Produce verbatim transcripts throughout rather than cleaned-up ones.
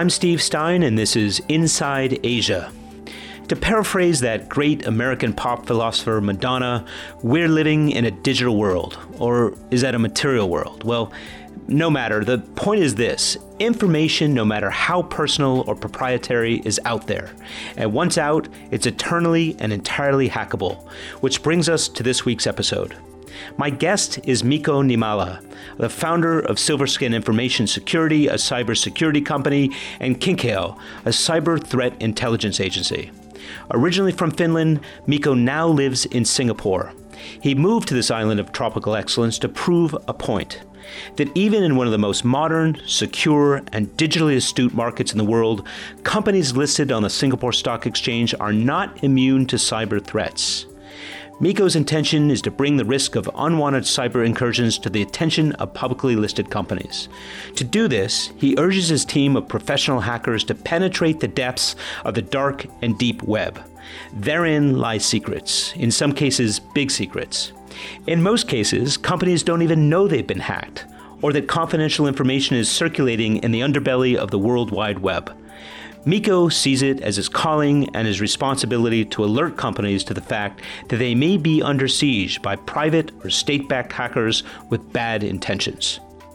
I'm Steve Stein, and this is Inside Asia. To paraphrase that great American pop philosopher Madonna, we're living in a digital world. Or is that a material world? Well, no matter. The point is this. Information, no matter how personal or proprietary, is out there. And once out, it's eternally and entirely hackable. Which brings us to this week's episode. My guest is Mikko Niemela, the founder of Silverskin Information Security, a cybersecurity company, and Kinkeo, a cyber threat intelligence agency. Originally from Finland, Mikko now lives in Singapore. He moved to this island of tropical excellence to prove a point, that even in one of the most modern, secure, and digitally astute markets in the world, companies listed on the Singapore Stock Exchange are not immune to cyber threats. Mikko's intention is to bring the risk of unwanted cyber incursions to the attention of publicly listed companies. To do this, he urges his team of professional hackers to penetrate the depths of the dark and deep web. Therein lie secrets, in some cases big secrets. In most cases, companies don't even know they've been hacked, or that confidential information is circulating in the underbelly of the World Wide Web. Mikko sees it as his calling and his responsibility to alert companies to the fact that they may be under siege by private or state-backed hackers with bad intentions.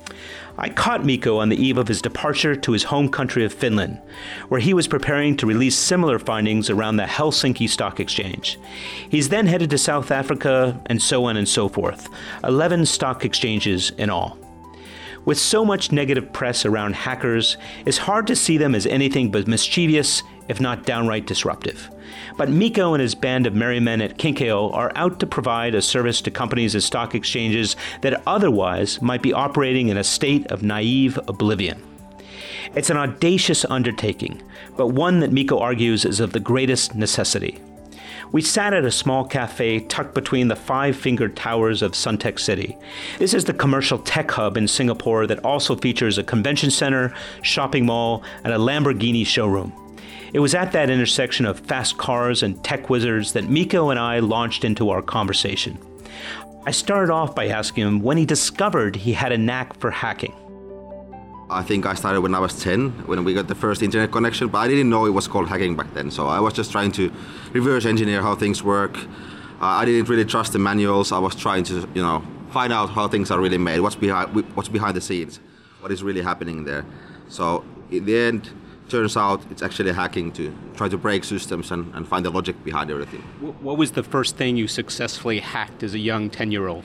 I caught Mikko on the eve of his departure to his home country of Finland, where he was preparing to release similar findings around the Helsinki Stock Exchange. He's then headed to South Africa, and so on and so forth, eleven stock exchanges in all. With so much negative press around hackers, it's hard to see them as anything but mischievous, if not downright disruptive. But Mikko and his band of merry men at Kinkeo are out to provide a service to companies and stock exchanges that otherwise might be operating in a state of naive oblivion. It's an audacious undertaking, but one that Mikko argues is of the greatest necessity. We sat at a small cafe tucked between the five-fingered towers of Suntec City. This is the commercial tech hub in Singapore that also features a convention center, shopping mall, and a Lamborghini showroom. It was at that intersection of fast cars and tech wizards that Mikko and I launched into our conversation. I started off by asking him when he discovered he had a knack for hacking. I think I started when I was ten, when we got the first internet connection, but I didn't know it was called hacking back then. So I was just trying to reverse engineer how things work. Uh, I didn't really trust the manuals. I was trying to, you know, find out how things are really made, what's behind, what's behind the scenes, what is really happening there. So in the end, turns out it's actually hacking to try to break systems and, and find the logic behind everything. What was the first thing you successfully hacked as a young ten-year-old?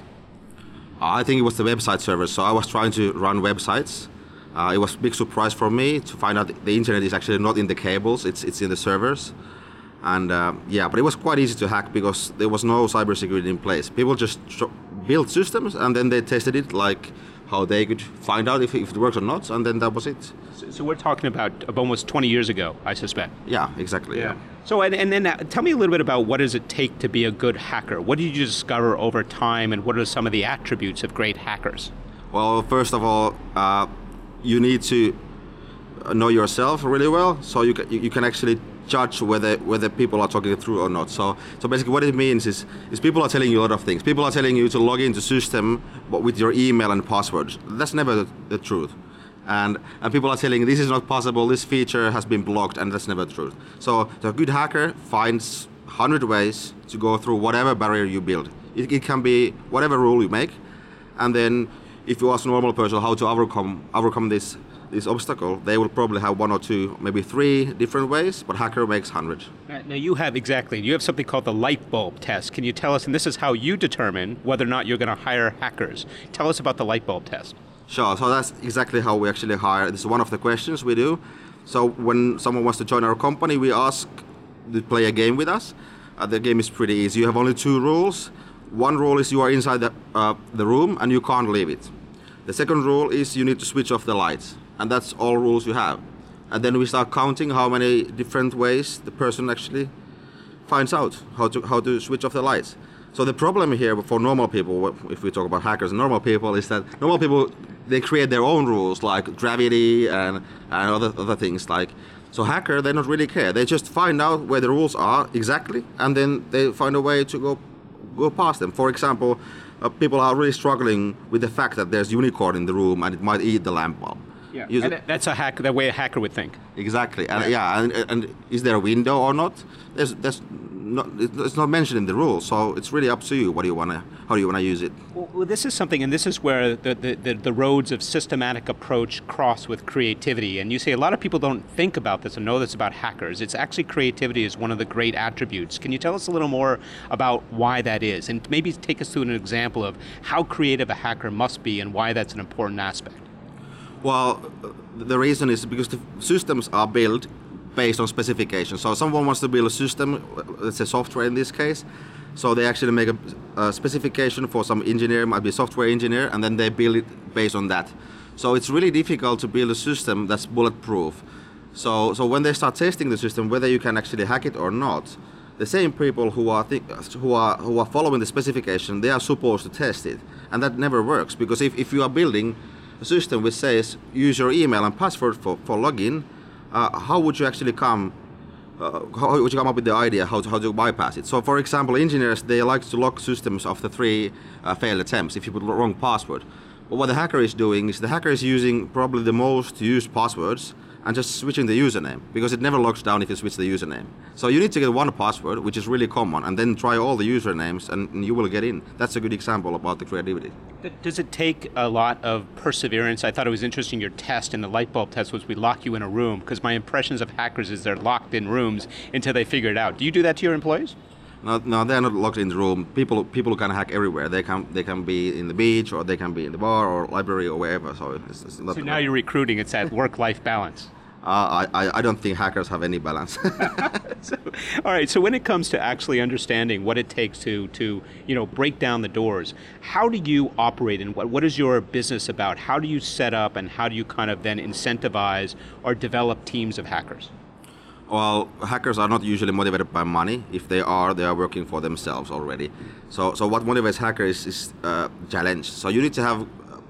Uh, I think it was the website servers. So I was trying to run websites. Uh, it was a big surprise for me to find out that the internet is actually not in the cables, it's it's in the servers. And uh, yeah, but it was quite easy to hack because there was no cybersecurity in place. People just tr- built systems and then they tested it, like how they could find out if, if it works or not, and then that was it. So, so we're talking about almost twenty years ago, I suspect. Yeah, exactly. Yeah. yeah. So and, and then uh, tell me a little bit about what does it take to be a good hacker? What did you discover over time, and what are some of the attributes of great hackers? Well, first of all, uh, you need to know yourself really well, so you can, you can actually judge whether whether people are talking it through or not. So so basically what it means is is people are telling you a lot of things. People are telling you to log into system but with your email and passwords. That's never the, the truth. And and people are telling this is not possible, this feature has been blocked, and that's never the truth. So the good hacker finds one hundred ways to go through whatever barrier you build. It, it can be whatever rule you make, and then if you ask a normal person how to overcome overcome this this obstacle, they will probably have one or two, maybe three different ways, but hacker makes hundred. Now you have, exactly, you have something called the light bulb test. Can you tell us, and this is how you determine whether or not you're going to hire hackers. Tell us about the light bulb test. Sure, so that's exactly how we actually hire. This is one of the questions we do. So when someone wants to join our company, we ask to play a game with us. Uh, the game is pretty easy. You have only two rules. One rule is you are inside the, uh, the room and you can't leave it. The second rule is you need to switch off the lights, and that's all rules you have. And then we start counting how many different ways the person actually finds out how to how to switch off the lights. So the problem here for normal people, if we talk about hackers and normal people, is that normal people, they create their own rules like gravity and, and other other things. Like, so hacker, they don't really care. They just find out where the rules are exactly, and then they find a way to go go past them. For example, uh, people are really struggling with the fact that there's unicorn in the room and it might eat the lamp bulb. Yeah, Use and it. that's a hack, the way a hacker would think. Exactly, and yeah, and, and is there a window or not? There's, there's not, it's not mentioned in the rules, so it's really up to you. What do you want to, how do you want to use it? Well, well, this is something, and this is where the, the, the, the roads of systematic approach cross with creativity. And you say a lot of people don't think about this and know this about hackers. It's actually creativity is one of the great attributes. Can you tell us a little more about why that is, and maybe take us through an example of how creative a hacker must be and why that's an important aspect? Well, the reason is because the systems are built based on specifications. So someone wants to build a system, let's say software in this case, so they actually make a, a specification for some engineer, might be a software engineer, and then they build it based on that. So it's really difficult to build a system that's bulletproof. So, so when they start testing the system, whether you can actually hack it or not, the same people who are th- who are who are following the specification, they are supposed to test it, and that never works, because if, if you are building a system which says use your email and password for, for login, uh, how would you actually come uh, how would you come up with the idea how to, how to bypass it? So for example, engineers, they like to lock systems after three uh, failed attempts if you put the wrong password. But what the hacker is doing is the hacker is using probably the most used passwords and just switching the username, because it never locks down if you switch the username. So you need to get one password, which is really common, and then try all the usernames, and you will get in. That's a good example about the creativity. Does it take a lot of perseverance? I thought it was interesting, your test and the light bulb test was we lock you in a room, because my impressions of hackers is they're locked in rooms until they figure it out. Do you do that to your employees? No, no, they're not locked in the room. People, people can hack everywhere. They can, they can be in the beach, or they can be in the bar, or library, or wherever. So, it's, it's not so now you're recruiting. It's that work-life balance. Uh, I, I don't think hackers have any balance. so, all right. So when it comes to actually understanding what it takes to, to you know, break down the doors, how do you operate, and what, what is your business about? How do you set up, and how do you kind of then incentivize or develop teams of hackers? Well, hackers are not usually motivated by money. If they are, they are working for themselves already. So, so what motivates hackers is, is uh, challenge. So you need to have, uh,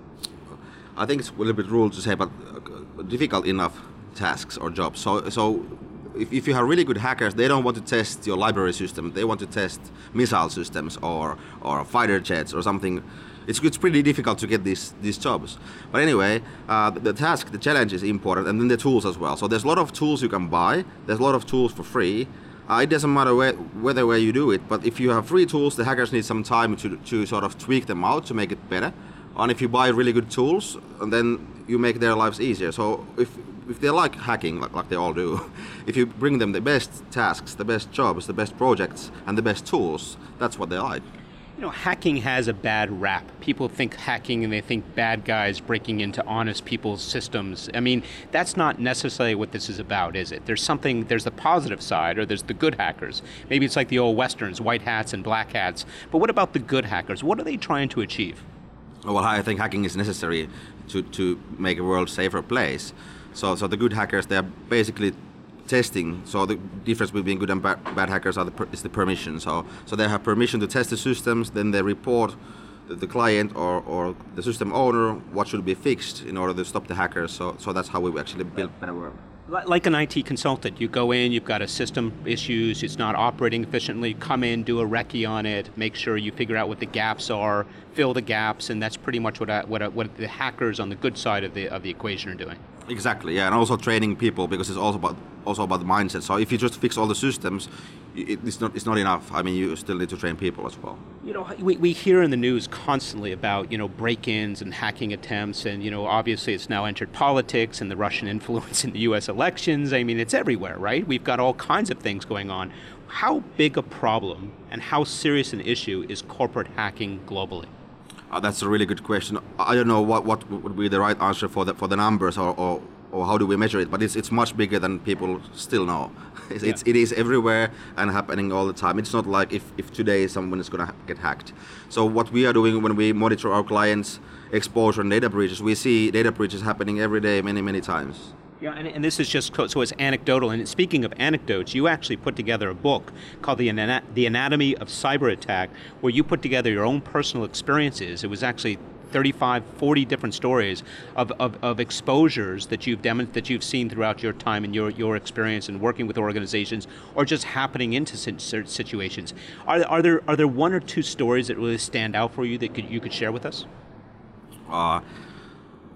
I think it's a little bit rude to say, but uh, difficult enough tasks or jobs. So, so if, if you have really good hackers, they don't want to test your library system. They want to test missile systems or or fighter jets or something. It's, it's pretty difficult to get these these jobs. But anyway, uh, the, the task, the challenge is important, and then the tools as well. So there's a lot of tools you can buy. There's a lot of tools for free. Uh, it doesn't matter where, whether where you do it, but if you have free tools, the hackers need some time to, to sort of tweak them out to make it better. And if you buy really good tools, then you make their lives easier. So if if they like hacking, like, like they all do, if you bring them the best tasks, the best jobs, the best projects, and the best tools, that's what they like. You know, hacking has a bad rap. People think hacking and they think bad guys breaking into honest people's systems. I mean, that's not necessarily what this is about, is it? There's something, there's the positive side, or there's the good hackers. Maybe it's like the old westerns, white hats and black hats. But what about the good hackers? What are they trying to achieve? Well, I think hacking is necessary to, to make a world safer place. So, so the good hackers, they are basically testing. So the difference between good and bad, bad hackers are the per, is the permission. So, so they have permission to test the systems. Then they report the, the client or, or the system owner what should be fixed in order to stop the hackers. So, so that's how we actually build better world. Like an I T consultant, you go in, you've got a system issues, it's not operating efficiently, come in, do a recce on it, make sure you figure out what the gaps are, fill the gaps, and that's pretty much what I, what I, what the hackers on the good side of the of the equation are doing. Exactly, yeah, and also training people, because it's also about also about the mindset. So if you just fix all the systems, it, it's not it's not enough. I mean, you still need to train people as well. You know, we, we hear in the news constantly about, you know, break-ins and hacking attempts, and, you know, obviously it's now entered politics and the Russian influence in the U S elections. I mean, it's everywhere, right? We've got all kinds of things going on. How big a problem and how serious an issue is corporate hacking globally? Uh, that's a really good question. I don't know what, what would be the right answer for the for the numbers, or, or, or how do we measure it, but it's it's much bigger than people still know. It's, Yeah. it's it is everywhere and happening all the time. It's not like if, if today someone is going to ha- get hacked. So what we are doing when we monitor our clients' exposure and data breaches, we see data breaches happening every day, many many times. Yeah, and, and this is just, co- so it's anecdotal. And speaking of anecdotes, you actually put together a book called The, Ana- the Anatomy of Cyber Attack, where you put together your own personal experiences. It was actually thirty-five, forty different stories of, of, of exposures that you've demon- that you've seen throughout your time and your, your experience in working with organizations, or just happening into certain situations. Are, are there are there one or two stories that really stand out for you that could, you could share with us? Uh,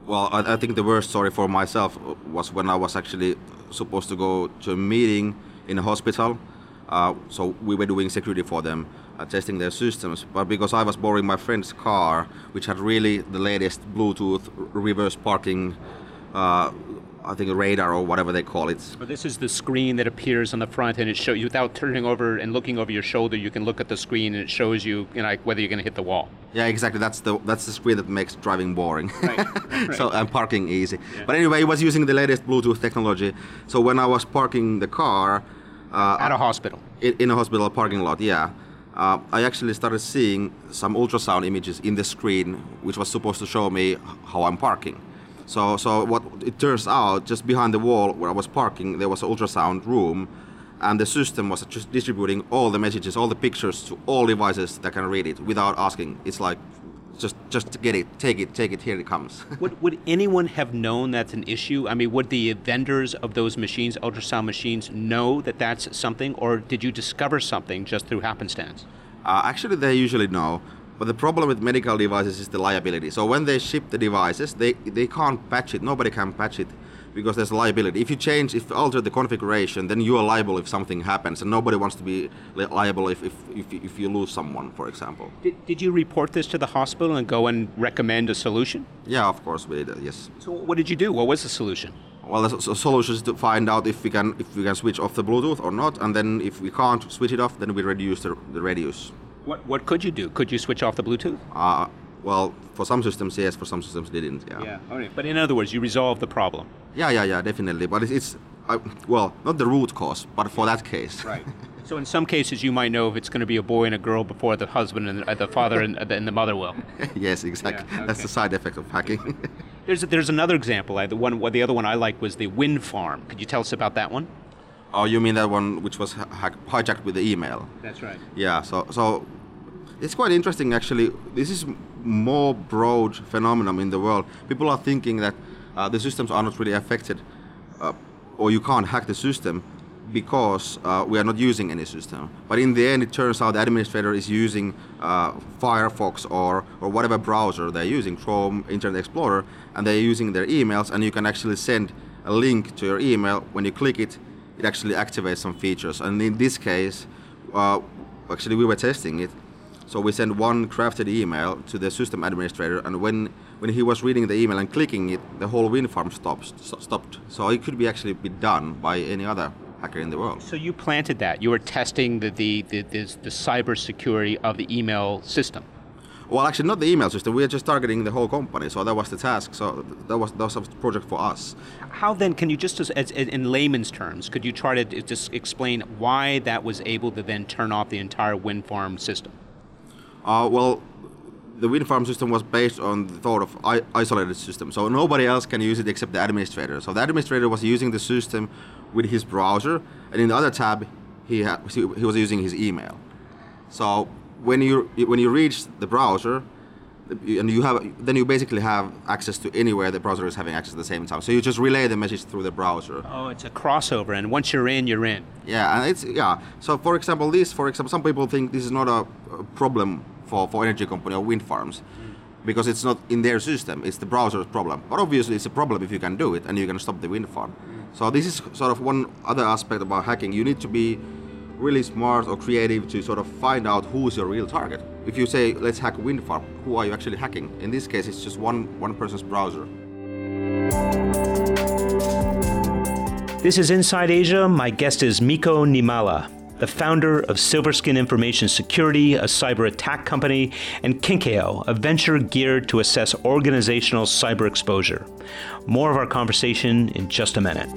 Well, I, I think the worst story for myself was when I was actually supposed to go to a meeting in a hospital. Uh, so we were doing security for them, uh, testing their systems. But because I was borrowing my friend's car, which had really the latest Bluetooth reverse parking, uh, I think a radar or whatever they call it. But this is the screen that appears on the front, and it shows you without turning over and looking over your shoulder. You can look at the screen, and it shows you, you know, like whether you're going to hit the wall. Yeah, exactly. That's the that's the screen that makes driving boring. Right. Right. So and parking easy. Yeah. But anyway, it was using the latest Bluetooth technology. So when I was parking the car uh, at a hospital, in, in a hospital parking lot, yeah, uh, I actually started seeing some ultrasound images in the screen, which was supposed to show me how I'm parking. So, so what it turns out, just behind the wall where I was parking, there was an ultrasound room, and the system was just distributing all the messages, all the pictures to all devices that can read it without asking. It's like, just, just get it, take it, take it. Here it comes. would, would anyone have known that's an issue? I mean, would the vendors of those machines, ultrasound machines, know that that's something, or did you discover something just through happenstance? Uh, actually, they usually know. But the problem with medical devices is the liability. So when they ship the devices, they, they can't patch it. Nobody can patch it because there's liability. If you change, if you alter the configuration, then you are liable if something happens, and nobody wants to be li- liable if, if, if, if you lose someone, for example. Did, did you report this to the hospital and go and recommend a solution? Yeah, of course we did, yes. So what did you do? What was the solution? Well, the s- solution is to find out if we can if we can switch off the Bluetooth or not, and then if we can't switch it off, then we reduce the, the radius. What what could you do? Could you switch off the Bluetooth? Uh, well, for some systems, yes. For some systems, didn't. Yeah. Yeah. All right. But in other words, you resolved the problem. Yeah, yeah, yeah, definitely. But it's, it's uh, well, not the root cause, but for that case. Right. So in some cases, you might know if it's going to be a boy and a girl before the husband and uh, the father and, uh, and the mother will. Yes, exactly. Yeah, okay. That's the side effect of hacking. There's there's another example. I, the one, the other one I like was the wind farm. Could you tell us about that one? Oh, you mean that one which was hack- hijacked with the email? That's right. Yeah. So so. It's quite interesting, actually. This is more broad phenomenon in the world. People are thinking that uh, the systems are not really affected, uh, or you can't hack the system because uh, we are not using any system. But in the end, it turns out the administrator is using uh, Firefox or, or whatever browser they're using, Chrome, Internet Explorer, and they're using their emails, and you can actually send a link to your email. When you click it, it actually activates some features. And in this case, uh, actually we were testing it. So we sent one crafted email to the system administrator, and when, when he was reading the email and clicking it, the whole wind farm stopped. stopped. So it could be actually be done by any other hacker in the world. So you planted that. You were testing the the the, the, the cyber security of the email system. Well, actually, not the email system. We were just targeting the whole company. So that was the task. So that was that was a project for us. How then can you just, as, as in layman's terms, could you try to just explain why that was able to then turn off the entire wind farm system? Uh, well, the wind farm system was based on the thought of I- isolated system, so nobody else can use it except the administrator. So the administrator was using the system with his browser, and in the other tab, he ha- he was using his email. So when you when you reach the browser, and you have then you basically have access to anywhere the browser is having access at the same time. So you just relay the message through the browser. Oh, it's a crossover, and once you're in, you're in. Yeah, and it's yeah. So for example, this for example, some people think this is not a, a problem for, for energy company or wind farms, mm. because it's not in their system. It's the browser's problem. But obviously, it's a problem if you can do it and you can stop the wind farm. Mm. So this is sort of one other aspect about hacking. You need to be really smart or creative to sort of find out who is your real target. If you say, let's hack a wind farm, who are you actually hacking? In this case, it's just one, one person's browser. This is Inside Asia. My guest is Mikko Niemela, the founder of Silverskin Information Security, a cyber attack company, and Kinkeo, a venture geared to assess organizational cyber exposure. More of our conversation in just a minute.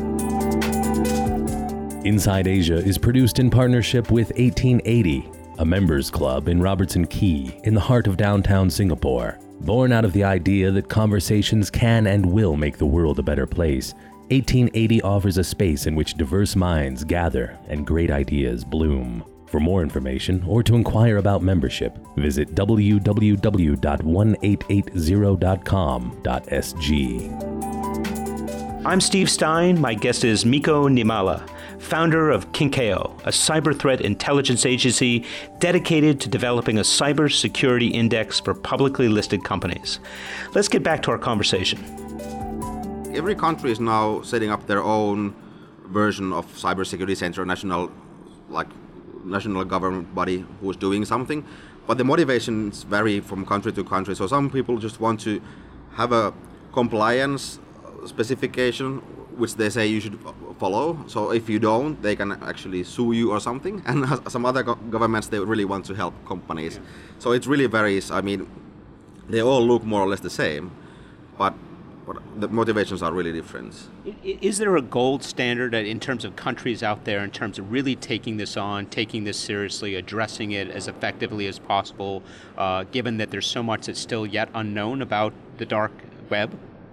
Inside Asia is produced in partnership with eighteen eighty, a members club in Robertson Quay in the heart of downtown Singapore. Born out of the idea that conversations can and will make the world a better place, eighteen eighty offers a space in which diverse minds gather and great ideas bloom. For more information or to inquire about membership, visit w w w dot one eight eight zero dot com dot s g. I'm Steve Stein. My guest is Mikko Niemela, founder of Kinkeo, a cyber threat intelligence agency dedicated to developing a cybersecurity index for publicly listed companies. Let's get back to our conversation. Every country is now setting up their own version of cybersecurity center, national, like national government body who's doing something, but the motivations vary from country to country. So some people just want to have a compliance specification which they say you should follow. So if you don't, they can actually sue you or something. And some other go- governments, they really want to help companies. Yeah. So it really varies. I mean, they all look more or less the same, but but the motivations are really different. Is there a gold standard in terms of countries out there in terms of really taking this on, taking this seriously, addressing it as effectively as possible, uh, given that there's so much that's still yet unknown about the dark web?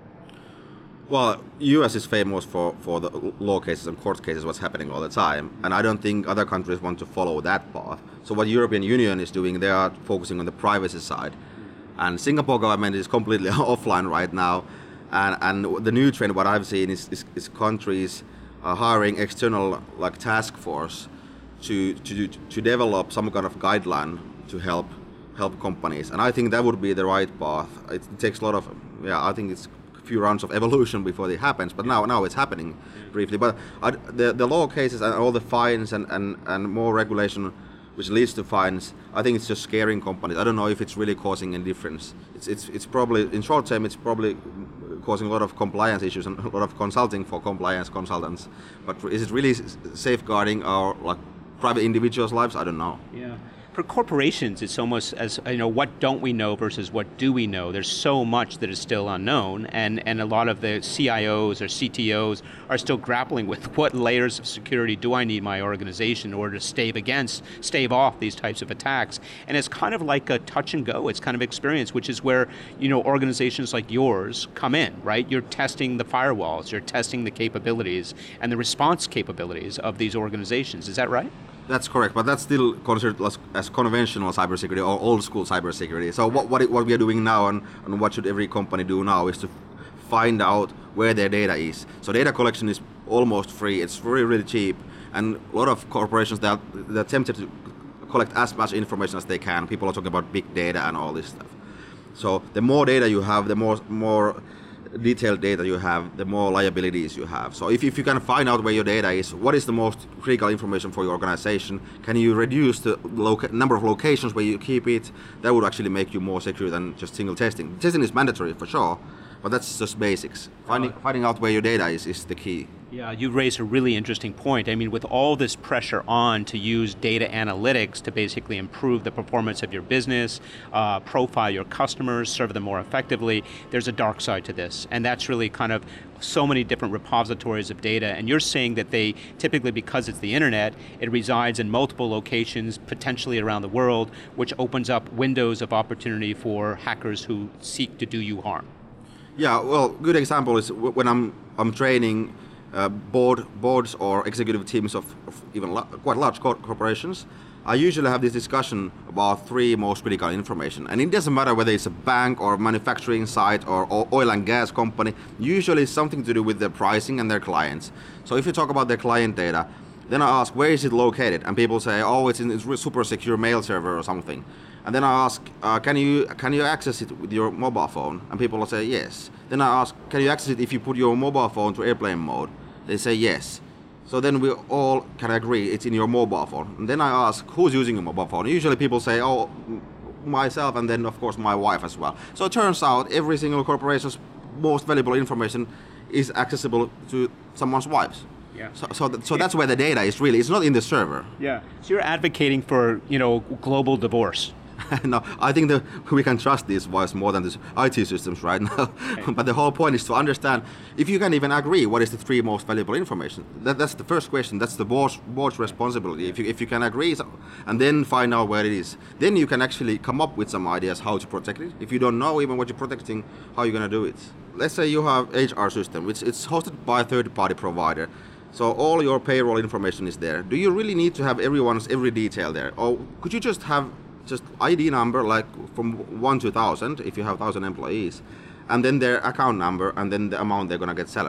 Well, U S is famous for, for the law cases and court cases, what's happening all the time, and I don't think other countries want to follow that path. So what European Union is doing, they are focusing on the privacy side. And Singapore government is completely offline right now. And, and the new trend, what I've seen, is, is, is countries are hiring external like task force to, to to develop some kind of guideline to help help companies. And I think that would be the right path. It takes a lot of, yeah, I think it's a few rounds of evolution before it happens. But now now it's happening briefly. But I, the the law cases and all the fines and, and, and more regulation, which leads to fines, I think it's just scaring companies. I don't know if it's really causing any difference. It's it's it's probably, in short term, it's probably causing a lot of compliance issues and a lot of consulting for compliance consultants. But is it really safeguarding our like private individuals' lives? I don't know. Yeah. For corporations, it's almost as, you know, what don't we know versus what do we know? There's so much that is still unknown, and, and a lot of the C I Os or C T Os are still grappling with what layers of security do I need in my organization in order to stave against, stave off these types of attacks. And it's kind of like a touch and go, it's kind of experience, which is where, you know, organizations like yours come in, right? You're testing the firewalls, you're testing the capabilities and the response capabilities of these organizations. Is that right? That's correct, but that's still considered as, as conventional cybersecurity or old school cybersecurity. So what what, it, what we are doing now and, and what should every company do now is to find out where their data is. So data collection is almost free. It's really, really cheap. And a lot of corporations, they're, they're tempted to collect as much information as they can. People are talking about big data and all this stuff. So the more data you have, the more more detailed data you have, the more liabilities you have. So if, if you can find out where your data is, what is the most critical information for your organization, can you reduce the loca- number of locations where you keep it, that would actually make you more secure than just single testing. Testing is mandatory for sure, but that's just basics. Finding, uh, finding out where your data is is the key. Yeah, you raised a really interesting point. I mean, with all this pressure on to use data analytics to basically improve the performance of your business, uh, profile your customers, serve them more effectively, there's a dark side to this. And that's really kind of so many different repositories of data. And you're saying that they typically, because it's the internet, it resides in multiple locations, potentially around the world, which opens up windows of opportunity for hackers who seek to do you harm. Yeah, well, good example is when I'm I'm training Uh, board boards or executive teams of, of even la- quite large cor- corporations, I usually have this discussion about three most critical information. And it doesn't matter whether it's a bank or manufacturing site or, or oil and gas company, usually it's something to do with their pricing and their clients. So if you talk about their client data, then I ask, where is it located? And people say, oh, it's in a super secure mail server or something. And then I ask, uh, can you can you access it with your mobile phone? And people will say yes. Then I ask, can you access it if you put your mobile phone to airplane mode? They say yes. So then we all can agree it's in your mobile phone. And then I ask, who's using your mobile phone? Usually people say, oh, myself, and then of course my wife as well. So it turns out every single corporation's most valuable information is accessible to someone's wives. Yeah. So so, th- so that's where the data is really. It's not in the server. Yeah. So you're advocating for, you know, global divorce. No, I think that we can trust these voices more than the I T systems right now. Okay. But the whole point is to understand if you can even agree what is the three most valuable information. That, that's the first question. That's the board's, board's responsibility. If you if you can agree so, and then find out where it is, then you can actually come up with some ideas how to protect it. If you don't know even what you're protecting, how are you going to do it? Let's say you have H R system, which it's hosted by a third-party provider. So all your payroll information is there. Do you really need to have everyone's every detail there, or could you just have just I D number, like from one to thousand, if you have thousand employees, and then their account number, and then the amount they're gonna get salary?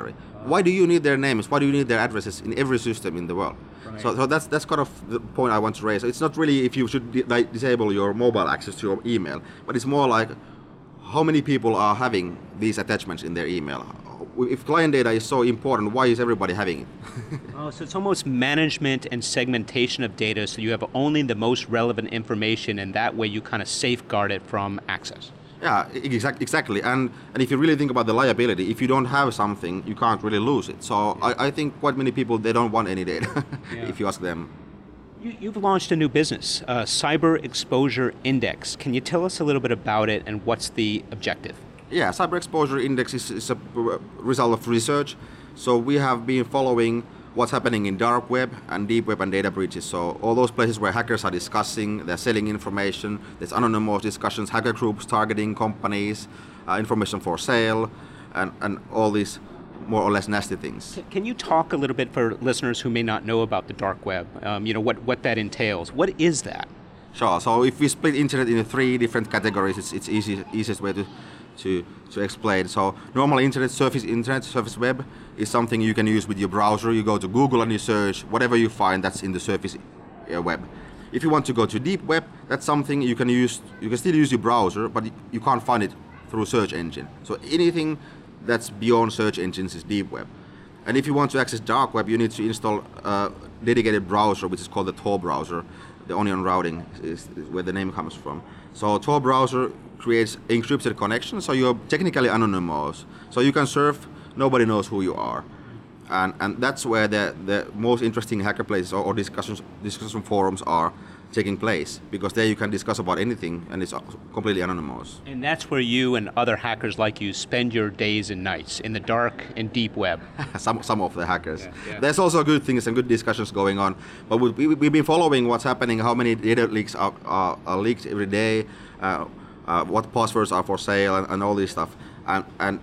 Why do you need their names? Why do you need their addresses in every system in the world? Right. So, so that's that's kind of the point I want to raise. It's not really if you should di- disable your mobile access to your email, but it's more like how many people are having these attachments in their email. If client data is so important, why is everybody having it? Oh, so it's almost management and segmentation of data, so you have only the most relevant information, and that way you kind of safeguard it from access. Yeah, exact, exactly. And and if you really think about the liability, if you don't have something, you can't really lose it. So yeah. I, I think quite many people, they don't want any data, yeah. if you ask them. You, you've launched a new business, uh, Cyber Exposure Index. Can you tell us a little bit about it and what's the objective? Yeah, Cyber Exposure Index is, is a result of research. So we have been following what's happening in dark web and deep web and data breaches. So all those places where hackers are discussing, they're selling information, there's anonymous discussions, hacker groups targeting companies, uh, information for sale, and, and all these more or less nasty things. Can you talk a little bit for listeners who may not know about the dark web, um, you know, what, what that entails? What is that? Sure, so if we split internet into three different categories, it's it's easy, easiest way to To, to explain. So normal internet, surface internet, surface web is something you can use with your browser. You go to Google and you search whatever you find that's in the surface uh, web. If you want to go to deep web, that's something you can use. You can still use your browser, but you can't find it through search engine. So anything that's beyond search engines is deep web. And if you want to access dark web, you need to install a dedicated browser, which is called the Tor browser. The onion routing is where the name comes from. So Tor browser creates encrypted connection, so you're technically anonymous. So you can surf, nobody knows who you are. And and that's where the, the most interesting hacker places or, or discussions discussion forums are taking place, because there you can discuss about anything and it's completely anonymous. And that's where you and other hackers like you spend your days and nights, in the dark and deep web. some some of the hackers. Yeah, yeah. There's also good things and good discussions going on, but we, we, we've been following what's happening, how many data leaks are, are, are leaked every day, uh, uh, what passwords are for sale, and, and all this stuff. And, and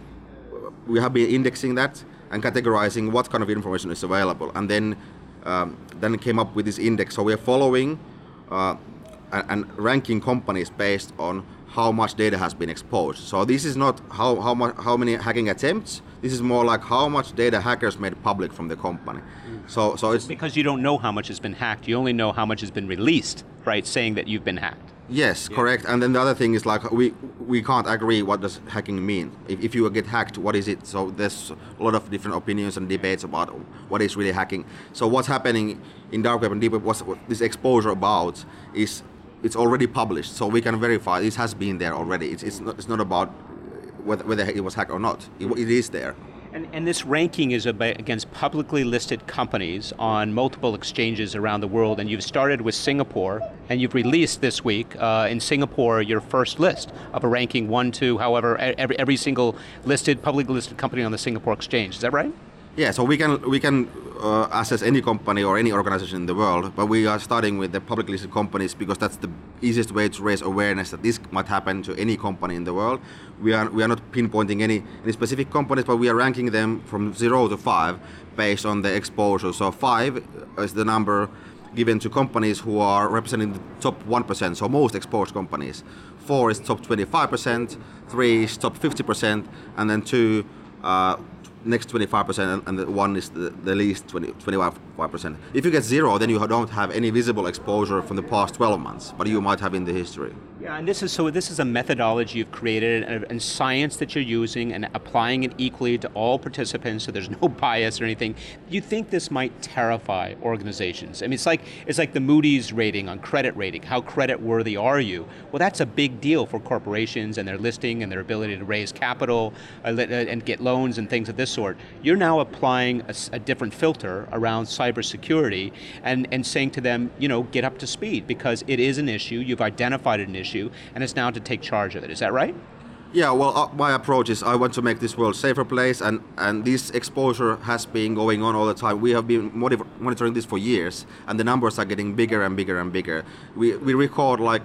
we have been indexing that and categorizing what kind of information is available, and then um, then came up with this index. So we are following uh, and, and ranking companies based on how much data has been exposed. So this is not how how much how many hacking attempts. This is more like how much data hackers made public from the company. Mm. So so it's because you don't know how much has been hacked. You only know how much has been released, right? Saying that you've been hacked. Yes, yeah. Correct. And then the other thing is like we we can't agree what does hacking mean. If if you get hacked, what is it? So there's a lot of different opinions and debates about what is really hacking. So what's happening in dark web and deep web, what's, what this exposure about is it's already published, so we can verify this has been there already. It's it's not, it's not about whether, whether it was hacked or not. It, it is there. And, and this ranking is about, against publicly listed companies on multiple exchanges around the world, and you've started with Singapore, and you've released this week uh, in Singapore your first list of a ranking one, two, however, every, every single listed, publicly listed company on the Singapore exchange. Is that right? Yeah, so we can we can uh, assess any company or any organization in the world, but we are starting with the publicly listed companies because that's the easiest way to raise awareness that this might happen to any company in the world. We are we are not pinpointing any, any specific companies, but we are ranking them from zero to five based on the exposure. So five is the number given to companies who are representing the top one percent, so most exposed companies. Four is top twenty-five percent, three is top fifty percent, and then two uh, next twenty-five percent, and the one is the, the least twenty, twenty-five percent. If you get zero, then you don't have any visible exposure from the past twelve months, but you might have in the history. Yeah, and this is so. This is a methodology you've created and, and science that you're using and applying it equally to all participants, so there's no bias or anything. Do you think this might terrify organizations? I mean, it's like it's like the Moody's rating on credit rating. How credit worthy are you? Well, that's a big deal for corporations and their listing and their ability to raise capital uh, and get loans and things of this sort. You're now applying a, a different filter around cybersecurity and and saying to them, you know, get up to speed because it is an issue. You've identified an issue. And it's now to take charge of it. Is that right? Yeah, well, uh, my approach is I want to make this world a safer place, and, and this exposure has been going on all the time. We have been motiv- monitoring this for years, and the numbers are getting bigger and bigger and bigger. We we record like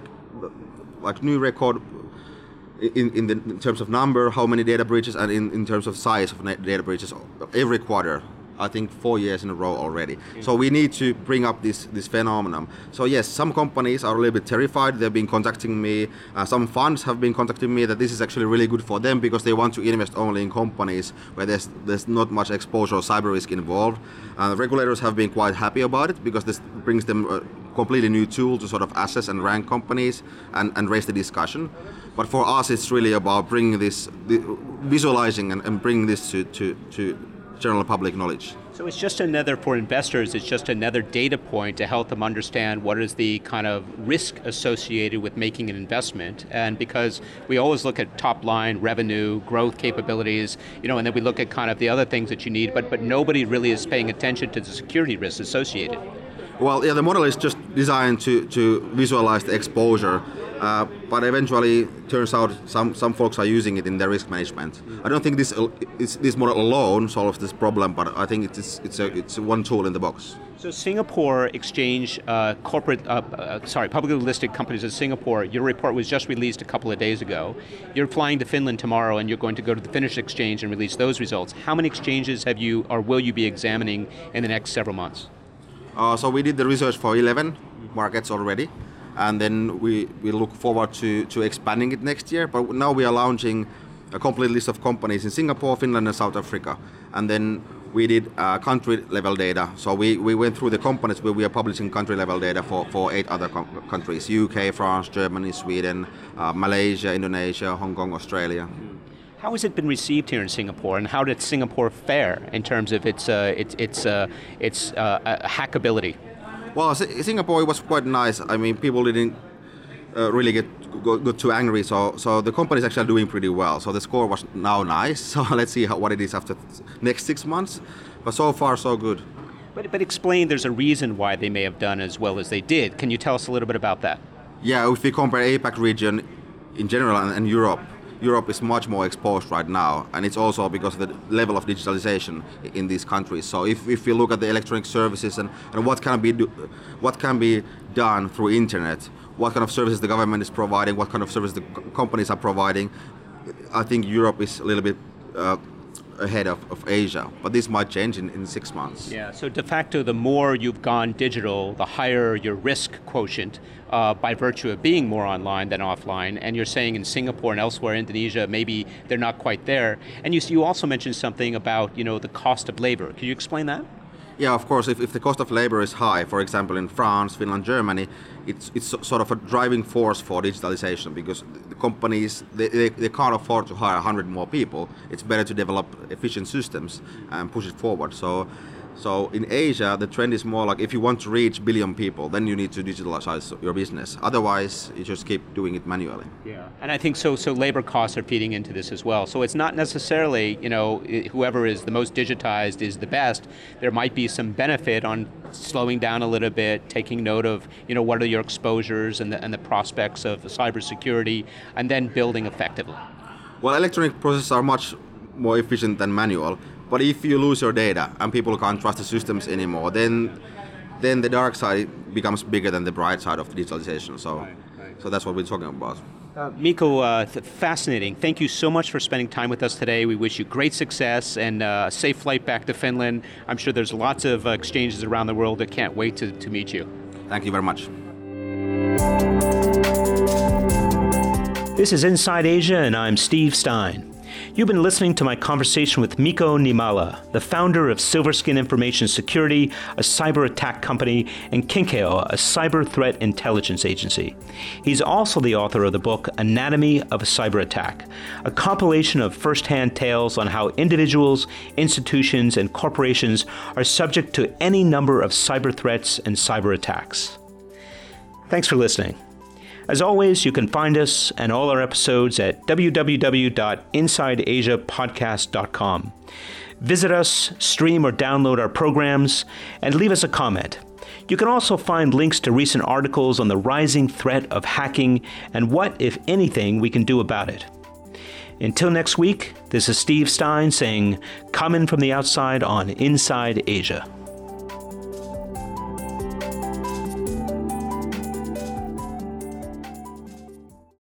like new record in in, the, in terms of number, how many data breaches, and in, in terms of size of data breaches every quarter. I think, four years in a row already. Mm-hmm. So we need to bring up this this phenomenon. So yes, some companies are a little bit terrified. They've been contacting me. Uh, some funds have been contacting me that this is actually really good for them because they want to invest only in companies where there's there's not much exposure or cyber risk involved. Uh, regulators have been quite happy about it because this brings them a completely new tool to sort of assess and rank companies and, and raise the discussion. But for us, it's really about bringing this, the, visualizing and, and bringing this to, to, to general public knowledge. So it's just another, for investors, it's just another data point to help them understand what is the kind of risk associated with making an investment. And because we always look at top line, revenue, growth capabilities, you know, and then we look at kind of the other things that you need, but, but nobody really is paying attention to the security risks associated. Well, yeah, the model is just designed to, to visualize the exposure, uh, but eventually turns out some, some folks are using it in their risk management. Mm. I don't think this it's, this model alone solves this problem, but I think it's it's a it's one tool in the box. So Singapore Exchange, uh, corporate, uh, uh, sorry, publicly listed companies in Singapore. Your report was just released a couple of days ago. You're flying to Finland tomorrow, and you're going to go to the Finnish exchange and release those results. How many exchanges have you, or will you be examining in the next several months? Uh, so we did the research for eleven markets already, and then we, we look forward to, to expanding it next year. But now we are launching a complete list of companies in Singapore, Finland, and South Africa. And then we did uh, country level data. So we, we went through the companies where we are publishing country level data for, for eight other com- countries: U K, France, Germany, Sweden, uh, Malaysia, Indonesia, Hong Kong, Australia. How has it been received here in Singapore, and how did Singapore fare in terms of its uh, its its uh, its uh, uh, hackability? Well, S- Singapore was quite nice. I mean, people didn't uh, really get got, got too angry, so so the company is actually doing pretty well. So the score was now nice. So let's see how, what it is after th- next six months. But so far, so good. But but explain. There's a reason why they may have done as well as they did. Can you tell us a little bit about that? Yeah, if we compare A PAC region in general and, and Europe. Europe is much more exposed right now, and it's also because of the level of digitalization in these countries. So if, if we look at the electronic services and, and what can be do, what can be done through internet, what kind of services the government is providing, what kind of services the co- companies are providing, I think Europe is a little bit uh, ahead of, of Asia, but this might change in, in six months. Yeah, so de facto, the more you've gone digital, the higher your risk quotient uh, by virtue of being more online than offline. And you're saying in Singapore and elsewhere, Indonesia, maybe they're not quite there. And you, you also mentioned something about, you know, the cost of labor. Can you explain that? Yeah, of course, if, if the cost of labor is high, for example, in France, Finland, Germany, it's it's sort of a driving force for digitalization because the companies, they, they, they can't afford to hire one hundred more people. It's better to develop efficient systems and push it forward. So, so in Asia, the trend is more like if you want to reach billion people, then you need to digitalize your business. Otherwise, you just keep doing it manually. Yeah, and I think so. So labor costs are feeding into this as well. So it's not necessarily, you know, whoever is the most digitized is the best. There might be some benefit on slowing down a little bit, taking note of, you know, what are your exposures and the, and the prospects of cybersecurity, and then building effectively. Well, electronic processes are much more efficient than manual. But if you lose your data and people can't trust the systems anymore, then then the dark side becomes bigger than the bright side of digitalization. So, right, right. so that's what we're talking about. Uh, Mikko, uh, th- fascinating. Thank you so much for spending time with us today. We wish you great success and uh, a safe flight back to Finland. I'm sure there's lots of uh, exchanges around the world that can't wait to, to meet you. Thank you very much. This is Inside Asia, and I'm Steve Stein. You've been listening to my conversation with Mikko Niemela, the founder of Silverskin Information Security, a cyber attack company, and Kinkeo, a cyber threat intelligence agency. He's also the author of the book Anatomy of a Cyber Attack, a compilation of first-hand tales on how individuals, institutions, and corporations are subject to any number of cyber threats and cyber attacks. Thanks for listening. As always, you can find us and all our episodes at w w w dot inside asia podcast dot com. Visit us, stream or download our programs, and leave us a comment. You can also find links to recent articles on the rising threat of hacking and what, if anything, we can do about it. Until next week, this is Steve Stein saying, come in from the outside on Inside Asia.